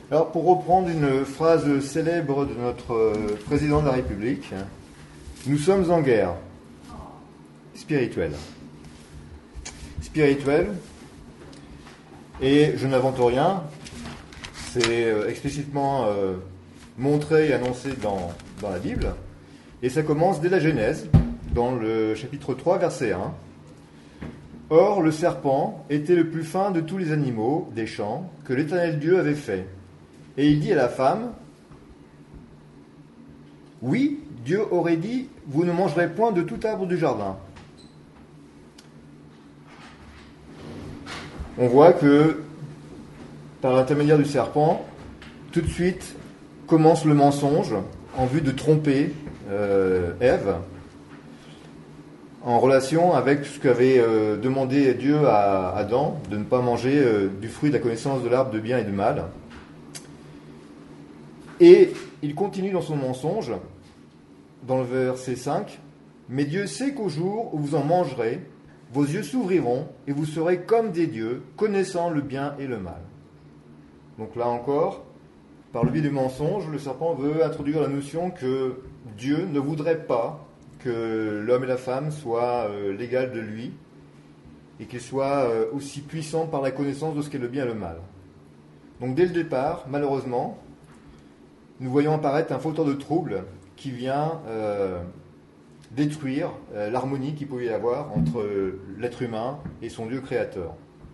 Alors, pour reprendre une phrase célèbre de notre président de la République, nous sommes en guerre spirituelle. Spirituelle, et je n'invente rien, c'est explicitement montré et annoncé dans la Bible, et ça commence dès la Genèse, dans le chapitre 3, verset 1. Or, le serpent était le plus fin de tous les animaux des champs que l'Éternel Dieu avait fait. Et il dit à la femme, « Oui, Dieu aurait dit, vous ne mangerez point de tout arbre du jardin. » On voit que, par l'intermédiaire du serpent, tout de suite commence le mensonge en vue de tromper Ève en relation avec ce qu'avait demandé Dieu à Adam, de ne pas manger du fruit de la connaissance de l'arbre de bien et de mal. Et il continue dans son mensonge, dans le verset 5, « Mais Dieu sait qu'au jour où vous en mangerez, vos yeux s'ouvriront et vous serez comme des dieux, connaissant le bien et le mal. » Donc là encore, par le biais du mensonge, le serpent veut introduire la notion que Dieu ne voudrait pas que l'homme et la femme soient l'égal de lui et qu'ils soient aussi puissants par la connaissance de ce qu'est le bien et le mal. Donc dès le départ, malheureusement, nous voyons apparaître un fauteur de trouble qui vient détruire l'harmonie qu'il pouvait y avoir entre l'être humain et son Dieu créateur.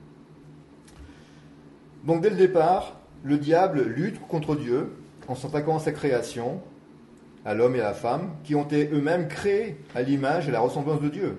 Donc dès le départ, le diable lutte contre Dieu en s'attaquant à sa création, à l'homme et à la femme, qui ont été eux-mêmes créés à l'image et à la ressemblance de Dieu.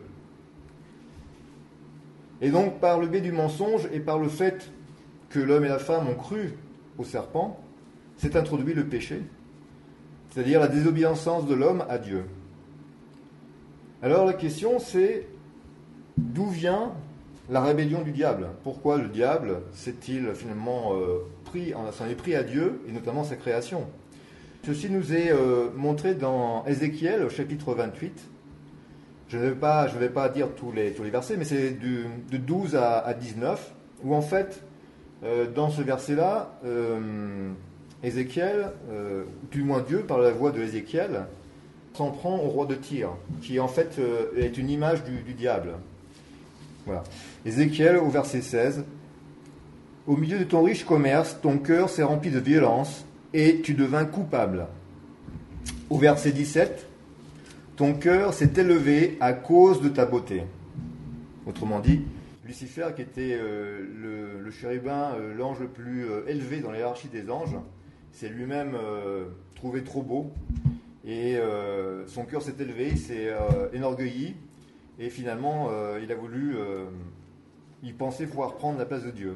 Et donc par le biais du mensonge et par le fait que l'homme et la femme ont cru au serpent, s'est introduit le péché, c'est-à-dire la désobéissance de l'homme à Dieu. Alors la question c'est, d'où vient la rébellion du diable? Pourquoi le diable s'est-il finalement s'en est pris à Dieu, et notamment sa création? Ceci nous est montré dans Ézéchiel, au chapitre 28. Je ne vais pas dire tous les versets, mais c'est de 12 à 19, où en fait, dans ce verset-là, Ézéchiel, du moins Dieu, par la voix de Ézéchiel, s'en prend au roi de Tyr, qui en fait est une image du diable. Voilà. Ézéchiel, au verset 16, « Au milieu de ton riche commerce, ton cœur s'est rempli de violence, et tu devins coupable. » Au verset 17, « Ton cœur s'est élevé à cause de ta beauté. » Autrement dit, Lucifer, qui était le chérubin, l'ange le plus élevé dans la hiérarchie des anges, s'est lui-même trouvé trop beau, et son cœur s'est élevé, il s'est enorgueilli, et finalement il pensait pouvoir prendre la place de Dieu.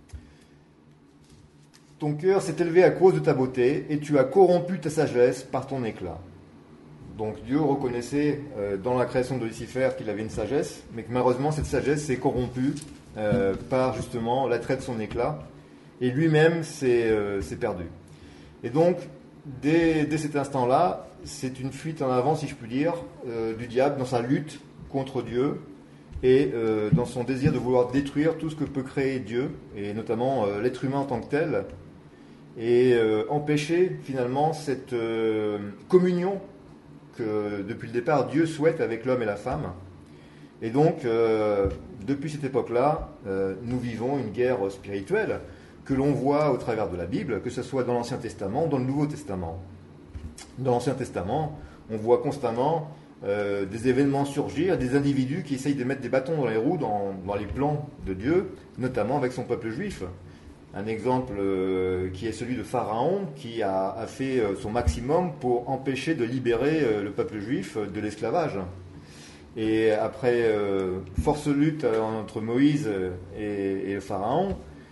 Ton cœur s'est élevé à cause de ta beauté, et tu as corrompu ta sagesse par ton éclat. Donc Dieu reconnaissait dans la création de Lucifer qu'il avait une sagesse, mais que malheureusement cette sagesse s'est corrompue par justement l'attrait de son éclat, et lui-même s'est perdu. Et donc, dès cet instant-là, c'est une fuite en avant, si je puis dire, du diable dans sa lutte contre Dieu, et dans son désir de vouloir détruire tout ce que peut créer Dieu, et notamment l'être humain en tant que tel, et empêcher finalement cette communion que depuis le départ Dieu souhaite avec l'homme et la femme. Et donc, depuis cette époque-là, nous vivons une guerre spirituelle que l'on voit au travers de la Bible, que ce soit dans l'Ancien Testament ou dans le Nouveau Testament. Dans l'Ancien Testament, on voit constamment des événements surgir, des individus qui essayent de mettre des bâtons dans les roues dans les plans de Dieu, notamment avec son peuple juif. Un exemple qui est celui de Pharaon, qui a fait son maximum pour empêcher de libérer le peuple juif de l'esclavage. Et après force lutte entre Moïse et Pharaon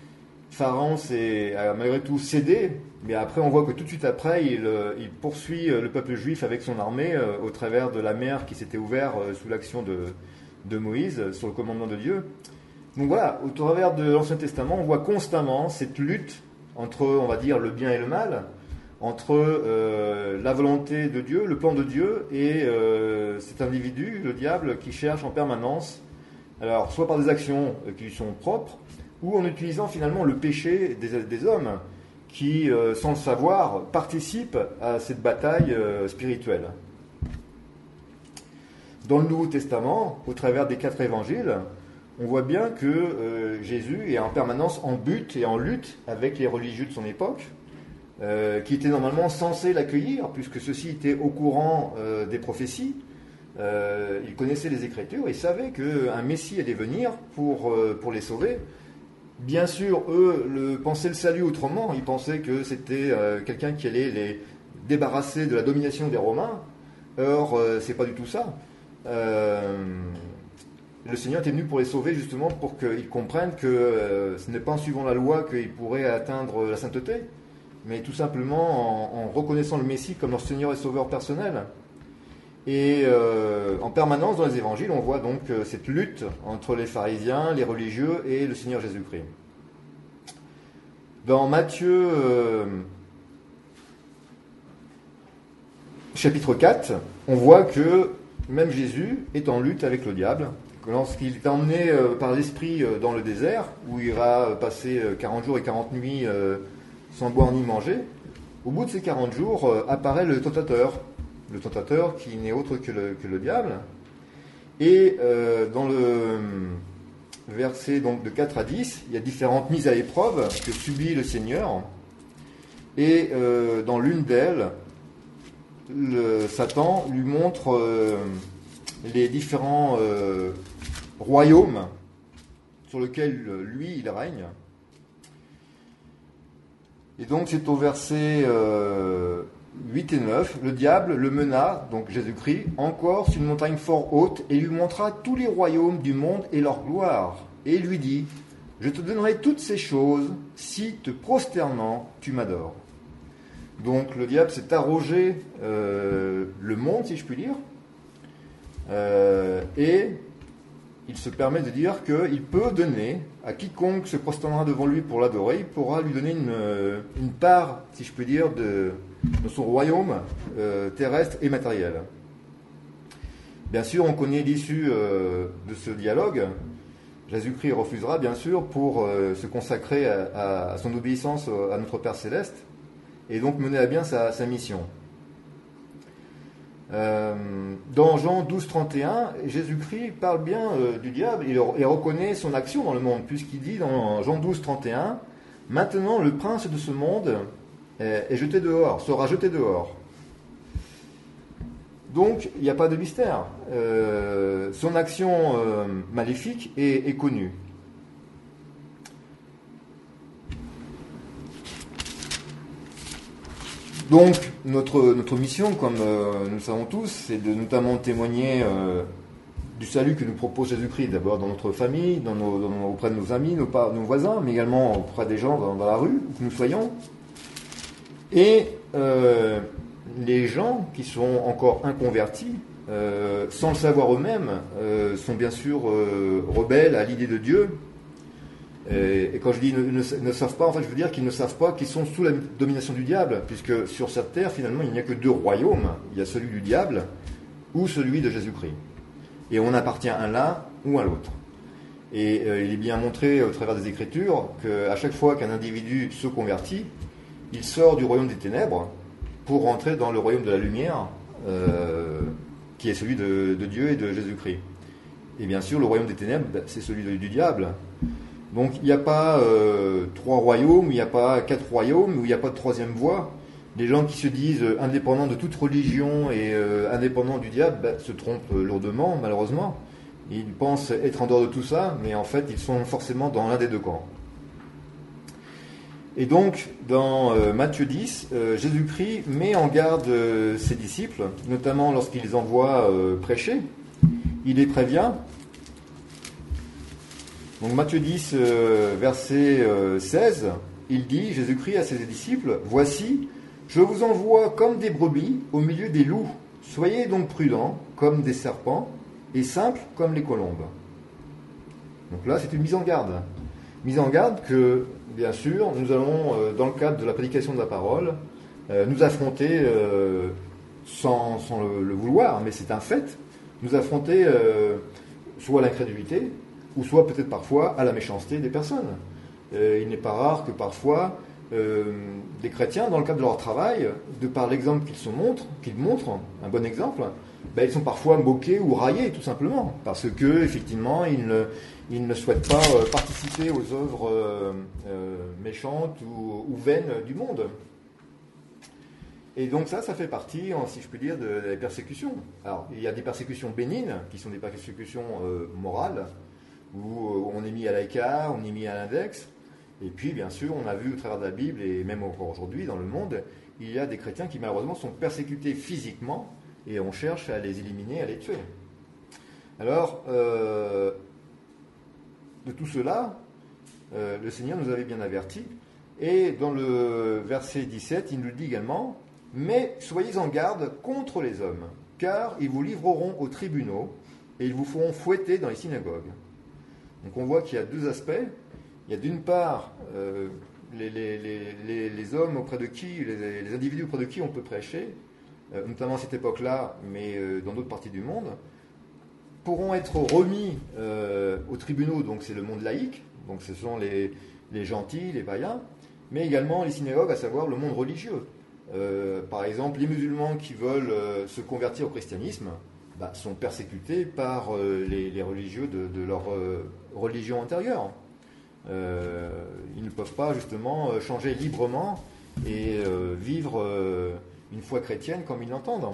a malgré tout cédé, mais après on voit que tout de suite après il poursuit le peuple juif avec son armée au travers de la mer qui s'était ouverte sous l'action de Moïse, sur le commandement de Dieu. Donc voilà, au travers de l'Ancien Testament, on voit constamment cette lutte entre, on va dire, le bien et le mal, entre la volonté de Dieu, le plan de Dieu, et cet individu, le diable, qui cherche en permanence, alors soit par des actions qui lui sont propres, ou en utilisant finalement le péché des hommes, qui, sans le savoir, participent à cette bataille spirituelle. Dans le Nouveau Testament, au travers des 4 évangiles, on voit bien que Jésus est en permanence en but et en lutte avec les religieux de son époque, qui étaient normalement censés l'accueillir, puisque ceux-ci étaient au courant des prophéties. Ils connaissaient les Écritures et savaient qu'un Messie allait venir pour les sauver. Bien sûr, eux pensaient le salut autrement. Ils pensaient que c'était quelqu'un qui allait les débarrasser de la domination des Romains. Or, c'est pas du tout ça. Le Seigneur était venu pour les sauver justement pour qu'ils comprennent que ce n'est pas en suivant la loi qu'ils pourraient atteindre la sainteté, mais tout simplement en reconnaissant le Messie comme leur Seigneur et Sauveur personnel. Et en permanence dans les évangiles, on voit donc cette lutte entre les pharisiens, les religieux et le Seigneur Jésus-Christ. Dans Matthieu chapitre 4, on voit que même Jésus est en lutte avec le diable. Lorsqu'il est emmené par l'Esprit dans le désert, où il ira passer 40 jours et 40 nuits sans boire ni manger, au bout de ces 40 jours apparaît le tentateur qui n'est autre que le diable. Et dans le verset donc, de 4 à 10, il y a différentes mises à l'épreuve que subit le Seigneur. Et dans l'une d'elles, Satan lui montre les différents royaumes sur lesquels lui il règne. Et donc c'est au verset 8 et 9, le diable le mena, donc Jésus-Christ, encore sur une montagne fort haute et lui montra tous les royaumes du monde et leur gloire. Et il lui dit, je te donnerai toutes ces choses si te prosternant tu m'adores. Donc le diable s'est arrogé le monde, si je puis dire, et il se permet de dire qu'il peut donner à quiconque se prosternera devant lui pour l'adorer, il pourra lui donner une part, si je puis dire, de son royaume terrestre et matériel. Bien sûr, on connaît l'issue de ce dialogue. Jésus-Christ refusera, bien sûr, pour se consacrer à son obéissance à notre Père Céleste, et donc mener à bien sa mission. Dans Jean 12, 31, Jésus-Christ parle bien du diable et reconnaît son action dans le monde, puisqu'il dit dans Jean 12, 31, « Maintenant le prince de ce monde est jeté dehors, sera jeté dehors. » Donc, il n'y a pas de mystère. Son action maléfique est connue. Donc, notre mission, comme nous le savons tous, c'est de notamment témoigner du salut que nous propose Jésus-Christ, d'abord dans notre famille, auprès de nos amis, nos voisins, mais également auprès des gens dans la rue, où que nous soyons. Et les gens qui sont encore inconvertis, sans le savoir eux-mêmes, sont bien sûr rebelles à l'idée de Dieu. Et quand je dis ne savent pas, en fait, je veux dire qu'ils ne savent pas qu'ils sont sous la domination du diable, puisque sur cette terre, finalement, il n'y a que 2 royaumes. Il y a celui du diable ou celui de Jésus-Christ. Et on appartient à l'un ou à l'autre. Et il est bien montré au travers des Écritures qu'à chaque fois qu'un individu se convertit, il sort du royaume des ténèbres pour rentrer dans le royaume de la lumière, qui est celui de Dieu et de Jésus-Christ. Et bien sûr, le royaume des ténèbres, c'est celui du diable. Donc il n'y a pas 3 royaumes, il n'y a pas 4 royaumes, où il n'y a pas de 3e voie. Les gens qui se disent indépendants de toute religion et indépendants du diable se trompent lourdement, malheureusement. Ils pensent être en dehors de tout ça, mais en fait ils sont forcément dans l'un des 2 camps. Et donc dans Matthieu 10, Jésus-Christ met en garde ses disciples, notamment lorsqu'il les envoie prêcher. Il les prévient. Donc Matthieu 10, verset 16, il dit, Jésus-Christ à ses disciples, « Voici, je vous envoie comme des brebis au milieu des loups. Soyez donc prudents comme des serpents et simples comme les colombes. » Donc là, c'est une mise en garde. Mise en garde que, bien sûr, nous allons, dans le cadre de la prédication de la parole, nous affronter, sans le vouloir, mais c'est un fait, nous affronter soit à l'incrédulité, ou soit peut-être parfois à la méchanceté des personnes. Il n'est pas rare que parfois des chrétiens, dans le cadre de leur travail, de par l'exemple qu'ils montrent, un bon exemple, ils sont parfois moqués ou raillés, tout simplement, parce que effectivement, ils ne souhaitent pas participer aux œuvres méchantes ou vaines du monde. Et donc ça fait partie, si je puis dire, des persécutions. Alors, il y a des persécutions bénignes, qui sont des persécutions morales, où on est mis à l'écart, on est mis à l'index. Et puis, bien sûr, on a vu au travers de la Bible, et même encore aujourd'hui dans le monde, il y a des chrétiens qui malheureusement sont persécutés physiquement, et on cherche à les éliminer, à les tuer. Alors, de tout cela, le Seigneur nous avait bien avertis, et dans le verset 17, il nous dit également, « Mais soyez en garde contre les hommes, car ils vous livreront aux tribunaux, et ils vous feront fouetter dans les synagogues. » Donc on voit qu'il y a deux aspects. Il y a d'une part les hommes auprès de qui, les individus auprès de qui on peut prêcher, notamment à cette époque-là, mais dans d'autres parties du monde, pourront être remis aux tribunaux, donc c'est le monde laïque, donc ce sont les gentils, les païens, mais également les synagogues, à savoir le monde religieux. Par exemple, les musulmans qui veulent se convertir au christianisme sont persécutés par les religieux de leur religion antérieure. Ils ne peuvent pas justement changer librement et vivre une foi chrétienne comme ils l'entendent.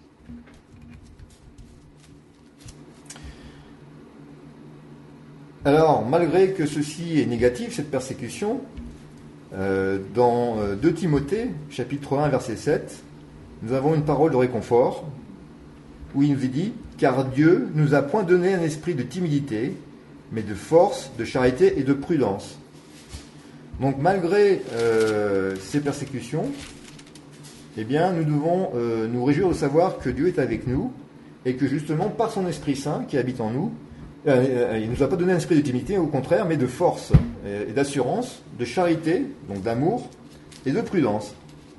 Alors, malgré que ceci est négatif, cette persécution, dans 2 Timothée, chapitre 1, verset 7, nous avons une parole de réconfort, où il nous est dit « Car Dieu nous a point donné un esprit de timidité, mais de force, de charité et de prudence. » Donc malgré ces persécutions, eh bien, nous devons nous réjouir de savoir que Dieu est avec nous, et que justement, par son Esprit Saint qui habite en nous, il ne nous a pas donné un esprit de timidité, au contraire, mais de force et d'assurance, de charité, donc d'amour, et de prudence.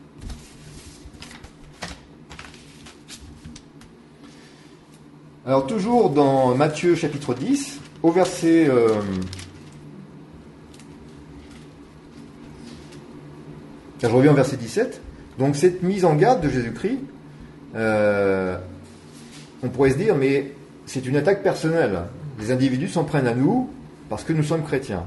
Alors toujours dans Matthieu chapitre 10, au verset... je reviens au verset 17. Donc cette mise en garde de Jésus-Christ, on pourrait se dire, mais c'est une attaque personnelle. Les individus s'en prennent à nous parce que nous sommes chrétiens.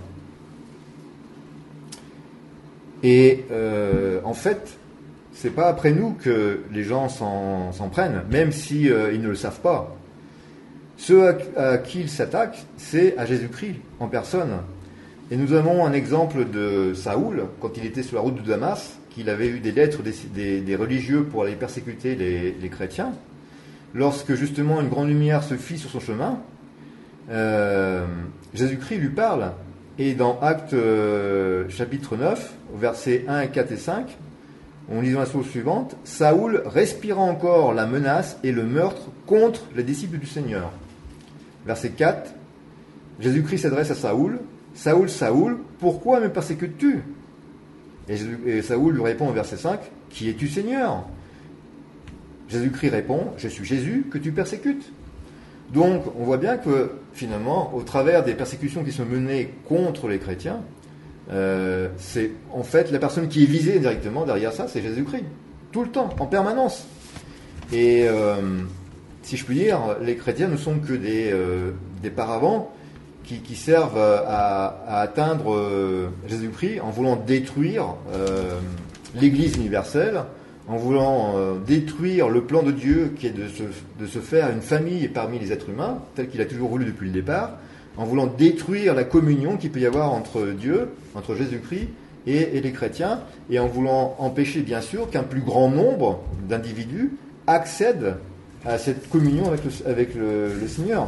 Et en fait, c'est pas après nous que les gens s'en prennent, même si ils ne le savent pas. Ceux à qui ils s'attaquent, c'est à Jésus-Christ en personne. Et nous avons un exemple de Saoul, quand il était sur la route de Damas, qu'il avait eu des lettres des religieux pour aller persécuter les chrétiens. Lorsque justement une grande lumière se fit sur son chemin, Jésus-Christ lui parle, et dans Actes chapitre 9, versets 1, 4 et 5, on lit dans la source suivante, « Saoul respira encore la menace et le meurtre contre les disciples du Seigneur. » Verset 4, Jésus-Christ s'adresse à Saoul, « Saoul, Saoul, pourquoi me persécutes-tu » et Saoul lui répond au verset 5, « Qui es-tu, Seigneur » Jésus-Christ répond, « Je suis Jésus que tu persécutes. » Donc, on voit bien que, finalement, au travers des persécutions qui sont menées contre les chrétiens, c'est en fait la personne qui est visée directement derrière ça, c'est Jésus-Christ. Tout le temps, en permanence. Et si je puis dire, les chrétiens ne sont que des paravents qui servent à atteindre Jésus-Christ en voulant détruire l'Église universelle, en voulant détruire le plan de Dieu qui est de se faire une famille parmi les êtres humains, tel qu'il a toujours voulu depuis le départ, en voulant détruire la communion qu'il peut y avoir entre Dieu, entre Jésus-Christ et les chrétiens, et en voulant empêcher bien sûr qu'un plus grand nombre d'individus accèdent à cette communion avec le Seigneur.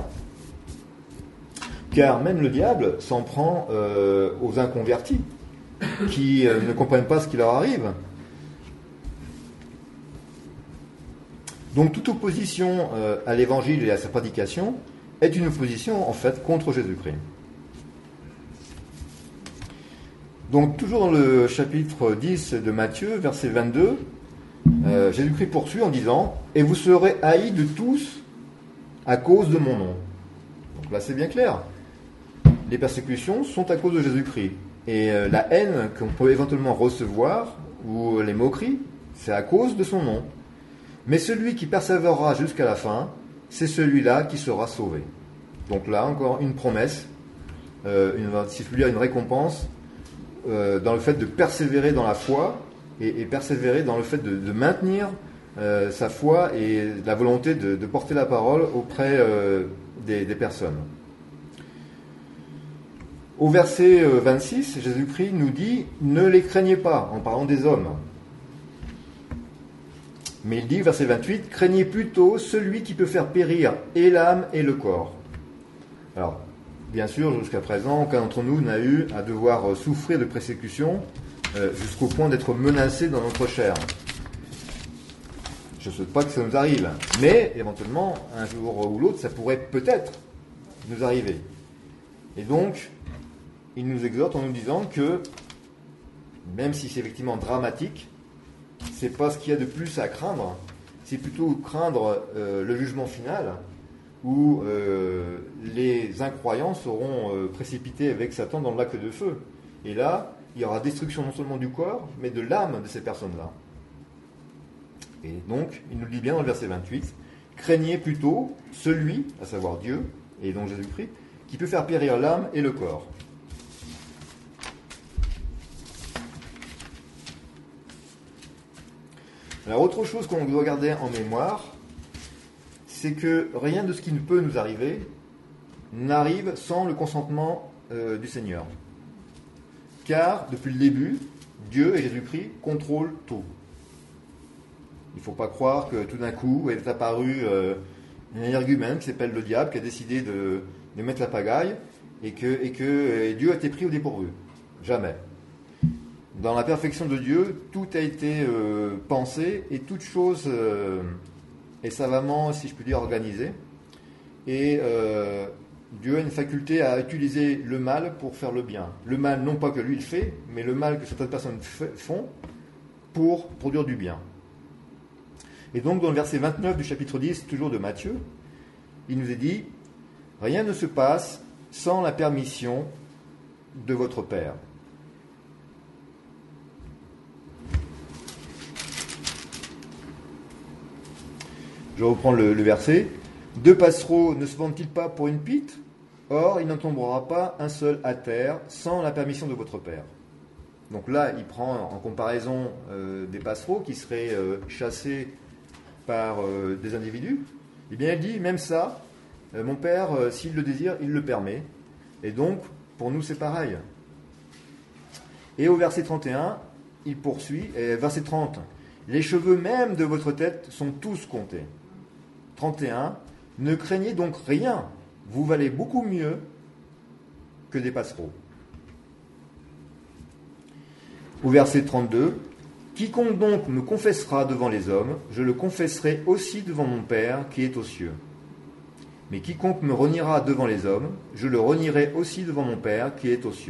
Car même le diable s'en prend aux inconvertis, qui ne comprennent pas ce qui leur arrive. Donc toute opposition à l'évangile et à sa prédication est une opposition en fait contre Jésus-Christ. Donc toujours dans le chapitre 10 de Matthieu, verset 22, Jésus-Christ poursuit en disant « Et vous serez haïs de tous à cause de mon nom. » Donc là c'est bien clair. Les persécutions sont à cause de Jésus-Christ. Et la haine qu'on peut éventuellement recevoir, ou les moqueries, c'est à cause de son nom. Mais celui qui persévérera jusqu'à la fin, c'est celui-là qui sera sauvé. Donc là, encore une promesse, si je peux dire une récompense, dans le fait de persévérer dans la foi, et persévérer dans le fait de maintenir sa foi et la volonté de porter la parole auprès des personnes. Au verset 26, Jésus-Christ nous dit « Ne les craignez pas » en parlant des hommes. Mais il dit, verset 28, « Craignez plutôt celui qui peut faire périr et l'âme et le corps. » Alors, bien sûr, jusqu'à présent, aucun d'entre nous n'a eu à devoir souffrir de persécution jusqu'au point d'être menacé dans notre chair. Je ne souhaite pas que ça nous arrive, mais éventuellement, un jour ou l'autre, ça pourrait peut-être nous arriver. Et donc, il nous exhorte en nous disant que, même si c'est effectivement dramatique, c'est pas ce qu'il y a de plus à craindre, c'est plutôt craindre le jugement final, où les incroyants seront précipités avec Satan dans le lac de feu. Et là, il y aura destruction non seulement du corps, mais de l'âme de ces personnes-là. Et donc, il nous le dit bien dans le verset 28, « Craignez plutôt celui, à savoir Dieu, et donc Jésus-Christ, qui peut faire périr l'âme et le corps. » Alors, autre chose qu'on doit garder en mémoire, c'est que rien de ce qui peut nous arriver n'arrive sans le consentement du Seigneur. Car, depuis le début, Dieu et Jésus-Christ contrôlent tout. Il ne faut pas croire que tout d'un coup est apparu un énergumène qui s'appelle le diable, qui a décidé de mettre la pagaille, et que Dieu a été pris au dépourvu. Jamais. Dans la perfection de Dieu, tout a été pensé et toute chose est savamment, si je puis dire, organisée. Et Dieu a une faculté à utiliser le mal pour faire le bien. Le mal, non pas que lui il fait, mais le mal que certaines personnes font pour produire du bien. Et donc, dans le verset 29 du chapitre 10, toujours de Matthieu, il nous est dit « Rien ne se passe sans la permission de votre Père. » Je reprends le verset. « Deux passereaux ne se vendent-ils pas pour une pite ? Or, il n'en tombera pas un seul à terre sans la permission de votre Père. » Donc là, il prend en comparaison des passereaux qui seraient chassés par des individus. Eh bien, il dit, même ça, mon Père, s'il le désire, il le permet. Et donc, pour nous, c'est pareil. Et au verset 31, il poursuit, verset 30, « Les cheveux même de votre tête sont tous comptés. » 31, « Ne craignez donc rien, vous valez beaucoup mieux que des passereaux. » Au verset 32, « Quiconque donc me confessera devant les hommes, je le confesserai aussi devant mon Père qui est aux cieux. Mais quiconque me reniera devant les hommes, je le renierai aussi devant mon Père qui est aux cieux. »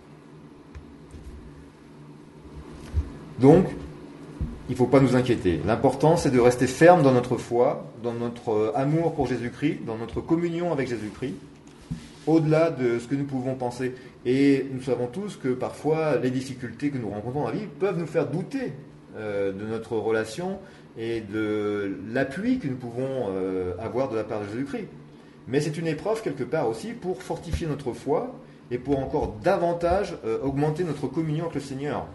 Donc, il ne faut pas nous inquiéter. L'important, c'est de rester ferme dans notre foi, dans notre amour pour Jésus-Christ, dans notre communion avec Jésus-Christ, au-delà de ce que nous pouvons penser. Et nous savons tous que parfois, les difficultés que nous rencontrons dans la vie peuvent nous faire douter de notre relation et de l'appui que nous pouvons avoir de la part de Jésus-Christ. Mais c'est une épreuve quelque part aussi pour fortifier notre foi et pour encore davantage augmenter notre communion avec le Seigneur.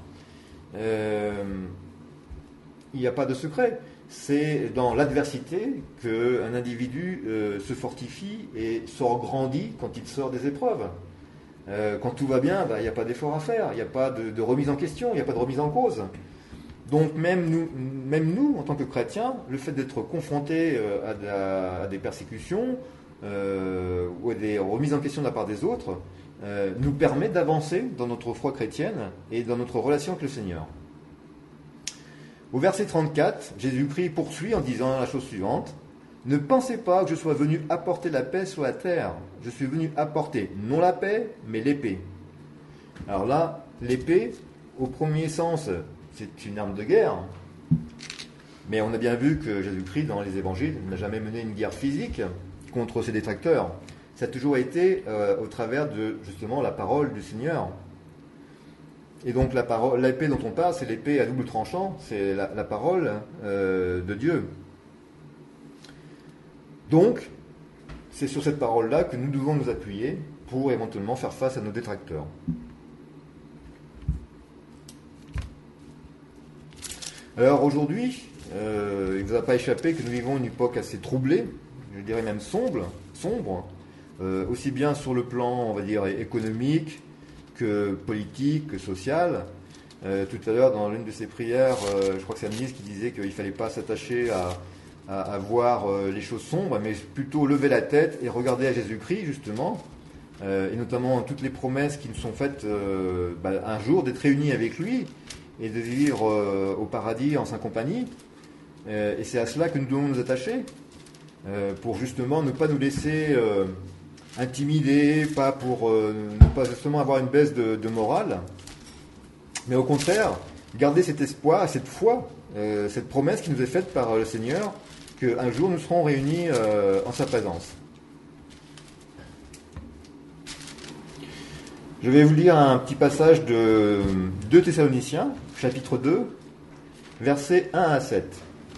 Il n'y a pas de secret. C'est dans l'adversité qu'un individu se fortifie et sort grandi quand il sort des épreuves. Quand tout va bien, il n'y a pas d'effort à faire, il n'y a pas de remise en question, il n'y a pas de remise en cause. Donc même nous, en tant que chrétiens, le fait d'être confrontés à des persécutions ou à des remises en question de la part des autres nous permet d'avancer dans notre foi chrétienne et dans notre relation avec le Seigneur. Au verset 34, Jésus-Christ poursuit en disant la chose suivante. « Ne pensez pas que je sois venu apporter la paix sur la terre. Je suis venu apporter non la paix, mais l'épée. » Alors là, l'épée, au premier sens, c'est une arme de guerre. Mais on a bien vu que Jésus-Christ, dans les évangiles, n'a jamais mené une guerre physique contre ses détracteurs. Ça a toujours été au travers de, justement, la parole du Seigneur. Et donc l'épée dont on parle, c'est l'épée à double tranchant, c'est la parole de Dieu. Donc, c'est sur cette parole-là que nous devons nous appuyer pour éventuellement faire face à nos détracteurs. Alors aujourd'hui, il ne vous a pas échappé que nous vivons une époque assez troublée, je dirais même sombre, aussi bien sur le plan, on va dire, économique que politique, que social. Tout à l'heure, dans l'une de ses prières, je crois que c'est Anne-Lise qui disait qu'il ne fallait pas s'attacher à voir les choses sombres, mais plutôt lever la tête et regarder à Jésus-Christ, justement, et notamment toutes les promesses qui nous sont faites un jour d'être réunis avec lui et de vivre au paradis en sa compagnie. Et c'est à cela que nous devons nous attacher, pour justement ne pas nous laisser intimider, pour ne pas justement avoir une baisse de morale, mais au contraire, garder cet espoir, cette foi, cette promesse qui nous est faite par le Seigneur, qu'un jour nous serons réunis en sa présence. Je vais vous lire un petit passage de 2 Thessaloniciens, chapitre 2, versets 1 à 7.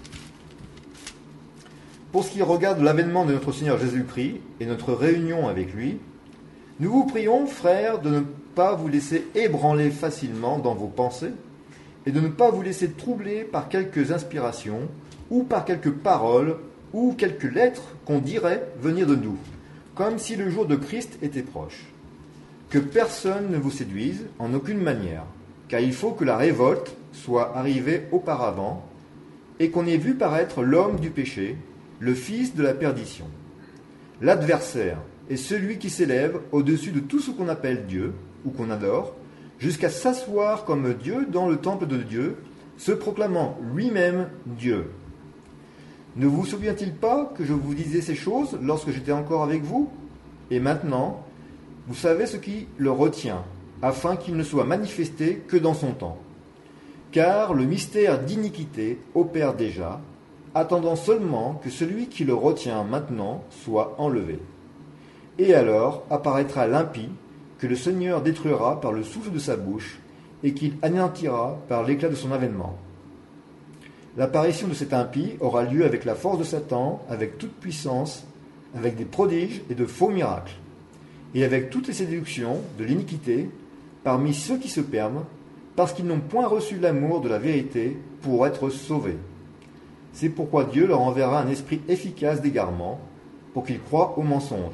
Pour ce qui regarde l'avènement de notre Seigneur Jésus-Christ et notre réunion avec lui, nous vous prions, frères, de ne pas vous laisser ébranler facilement dans vos pensées et de ne pas vous laisser troubler par quelques inspirations ou par quelques paroles ou quelques lettres qu'on dirait venir de nous, comme si le jour de Christ était proche. Que personne ne vous séduise en aucune manière, car il faut que la révolte soit arrivée auparavant et qu'on ait vu paraître l'homme du péché, le fils de la perdition. L'adversaire est celui qui s'élève au-dessus de tout ce qu'on appelle Dieu ou qu'on adore, jusqu'à s'asseoir comme Dieu dans le temple de Dieu, se proclamant lui-même Dieu. Ne vous souvient-il pas que je vous disais ces choses lorsque j'étais encore avec vous ? Et maintenant, vous savez ce qui le retient, afin qu'il ne soit manifesté que dans son temps. Car le mystère d'iniquité opère déjà, attendant seulement que celui qui le retient maintenant soit enlevé. Et alors apparaîtra l'impie, que le Seigneur détruira par le souffle de sa bouche, et qu'il anéantira par l'éclat de son avènement. L'apparition de cet impie aura lieu avec la force de Satan, avec toute puissance, avec des prodiges et de faux miracles, et avec toutes les séductions de l'iniquité parmi ceux qui se perdent, parce qu'ils n'ont point reçu l'amour de la vérité pour être sauvés. C'est pourquoi Dieu leur enverra un esprit efficace d'égarement, pour qu'ils croient au mensonge.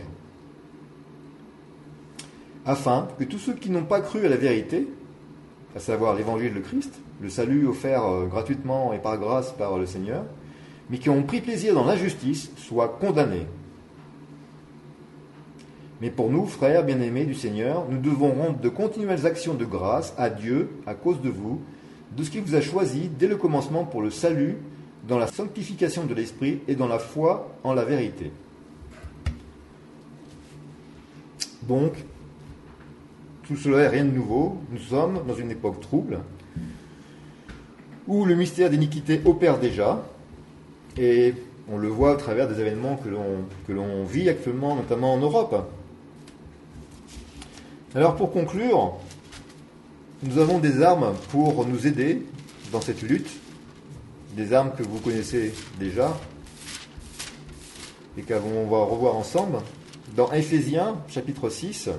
Afin que tous ceux qui n'ont pas cru à la vérité, à savoir l'évangile de Christ, le salut offert gratuitement et par grâce par le Seigneur, mais qui ont pris plaisir dans l'injustice, soient condamnés. Mais pour nous, frères bien-aimés du Seigneur, nous devons rendre de continuelles actions de grâce à Dieu à cause de vous, de ce qu'il vous a choisi dès le commencement pour le salut, dans la sanctification de l'esprit et dans la foi en la vérité. Donc, tout cela n'est rien de nouveau. Nous sommes dans une époque trouble, où le mystère d'iniquité opère déjà, et on le voit à travers des événements que l'on vit actuellement, notamment en Europe. Alors pour conclure, nous avons des armes pour nous aider dans cette lutte, des armes que vous connaissez déjà et qu'on va revoir ensemble. Dans Éphésiens, chapitre 6,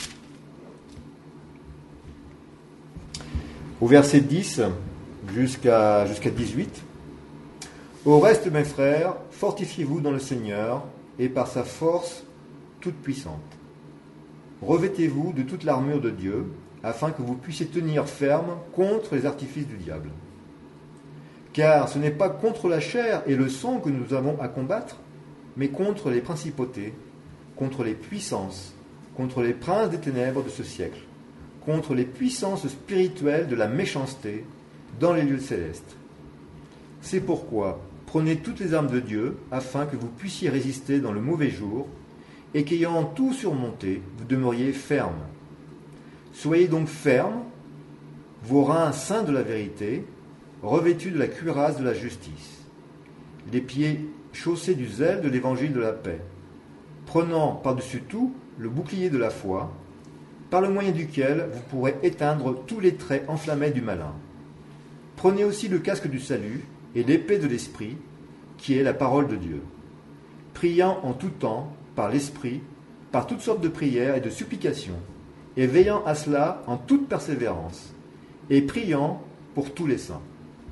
au verset 10 jusqu'à 18. Au reste, mes frères, fortifiez-vous dans le Seigneur et par sa force toute puissante. Revêtez-vous de toute l'armure de Dieu, afin que vous puissiez tenir ferme contre les artifices du diable. Car ce n'est pas contre la chair et le sang que nous avons à combattre, mais contre les principautés, contre les puissances, contre les princes des ténèbres de ce siècle, contre les puissances spirituelles de la méchanceté dans les lieux célestes. C'est pourquoi prenez toutes les armes de Dieu, afin que vous puissiez résister dans le mauvais jour, et qu'ayant tout surmonté, vous demeuriez fermes. Soyez donc fermes, vos reins ceints de la vérité, revêtus de la cuirasse de la justice, les pieds chaussés du zèle de l'évangile de la paix, prenant par-dessus tout le bouclier de la foi, par le moyen duquel vous pourrez éteindre tous les traits enflammés du malin. Prenez aussi le casque du salut et l'épée de l'Esprit, qui est la parole de Dieu. Priant en tout temps, par l'Esprit, par toutes sortes de prières et de supplications, et veillant à cela en toute persévérance, et priant pour tous les saints.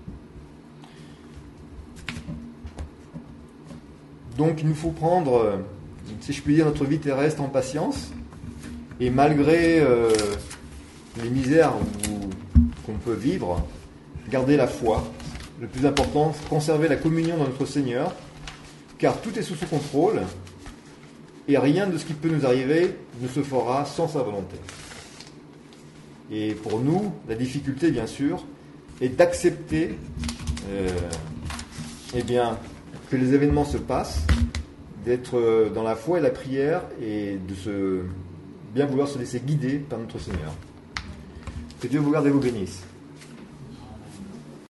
Donc il nous faut prendre, si je puis dire, notre vie terrestre en patience, et malgré les misères qu'on peut vivre, garder la foi. Le plus important, c'est conserver la communion dans notre Seigneur, car tout est sous son contrôle, et rien de ce qui peut nous arriver ne se fera sans sa volonté. Et pour nous, la difficulté, bien sûr, est d'accepter que les événements se passent, d'être dans la foi et la prière, et de bien vouloir se laisser guider par notre Seigneur. Que Dieu vous garde et vous bénisse.